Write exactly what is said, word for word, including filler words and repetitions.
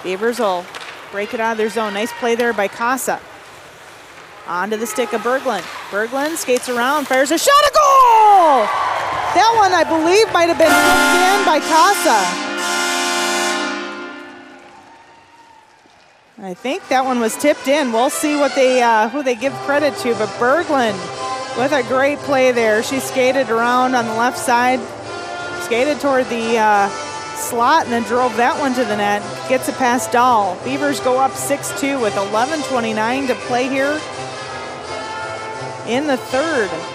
Beavers will break it out of their zone. Nice play there by Casa. Onto the stick of Berglund. Berglund skates around, fires a shot, a goal! That one, I believe, might have been tipped in by Casa. I think that one was tipped in. We'll see what they, uh, who they give credit to, but Berglund with a great play there. She skated around on the left side, skated toward the uh, slot, and then drove that one to the net. Gets it past Dahl. Beavers go up six two with eleven twenty-nine to play here in the third.